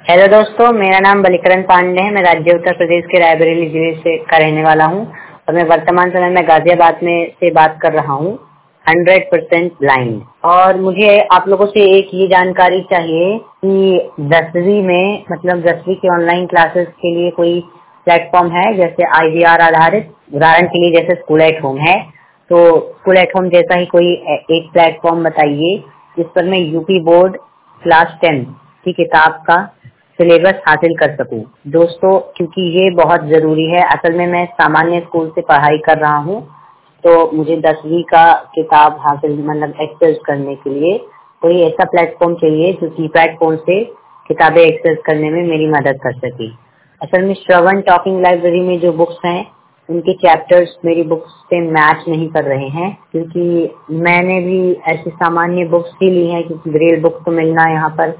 Hello दोस्तों, मेरा नाम बलिकरण पांडे है। मैं राज्य उत्तर प्रदेश के रायबरेली जिले से का रहने वाला हूं और मैं वर्तमान समय में गाजियाबाद में से बात कर रहा हूं। 100% ब्लाइंड। और मुझे आप लोगों से एक ये जानकारी चाहिए कि 10वीं में मतलब 10वीं के ऑनलाइन क्लासेस के लिए कोई प्लेटफॉर्म है जैसे IVR आधारित। उदाहरण के लिए जैसे स्कूल एट होम है, तो स्कूल एट होम जैसा ही कोई एक प्लेटफॉर्म बताइए जिस पर मैं यूपी बोर्ड क्लास 10 की किताब का सिलेबस हासिल कर सकूं। दोस्तों, क्योंकि ये बहुत जरूरी है। असल में मैं सामान्य स्कूल से पढ़ाई कर रहा हूं, तो मुझे 10वीं का किताब हासिल मतलब एक्सेस करने के लिए कोई ऐसा प्लेटफॉर्म चाहिए जो कीपैड फोन से किताबें एक्सेस करने में मेरी मदद कर सके। असल में श्रवण टॉकिंग लाइब्रेरी में जो बुक्स हैं उनके चैप्टर्स मेरी बुक्स से मैच नहीं कर रहे हैं, क्योंकि मैंने भी ऐसी सामान्य बुक्स ही ली हैं, क्योंकि ब्रेल बुक तो मिलना यहाँ पर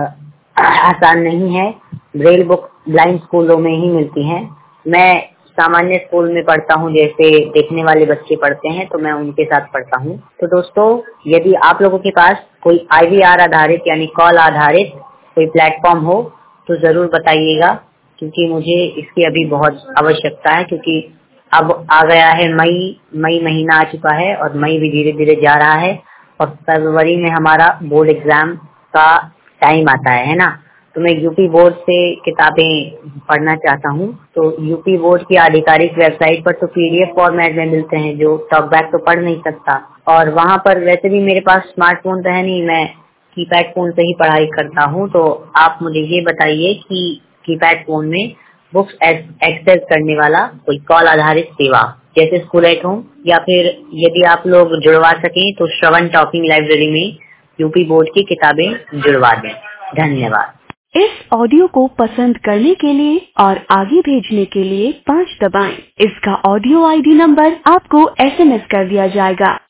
आसान नहीं है। ब्रेल बुक ब्लाइंड स्कूलों में ही मिलती हैं। मैं सामान्य स्कूल में पढ़ता हूँ, जैसे देखने वाले बच्चे पढ़ते हैं, तो मैं उनके साथ पढ़ता हूँ। तो दोस्तों, यदि आप लोगों के पास कोई IVR आधारित यानी कॉल आधारित कोई प्लेटफॉर्म हो तो जरूर बताइएगा, क्योंकि मुझे इसकी अभी बहुत आवश्यकता है। क्योंकि अब आ गया है मई महीना आ चुका है और मई भी धीरे धीरे जा रहा है और फरवरी में हमारा बोर्ड एग्जाम का टाइम आता है ना। तो मैं यूपी बोर्ड से किताबें पढ़ना चाहता हूँ। तो यूपी बोर्ड की आधिकारिक वेबसाइट पर तो PDF फॉर्मेट में मिलते हैं, जो टॉकबैक तो पढ़ नहीं सकता। और वहाँ पर वैसे भी मेरे पास स्मार्टफोन तो है नहीं, मैं कीपैड फोन से ही पढ़ाई करता हूँ। तो आप मुझे ये बताइए कि कीपैड फोन में बुक्स एक्सेस करने वाला कोई कॉल आधारित सेवा जैसे स्कूल एट होम, या फिर यदि आप लोग जुड़वा सकें तो श्रवण टॉकिंग लाइब्रेरी में यूपी बोर्ड की किताबें जुड़वा दें। धन्यवाद। इस ऑडियो को पसंद करने के लिए और आगे भेजने के लिए 5 दबाएं। इसका ऑडियो ID नंबर आपको SMS कर दिया जाएगा।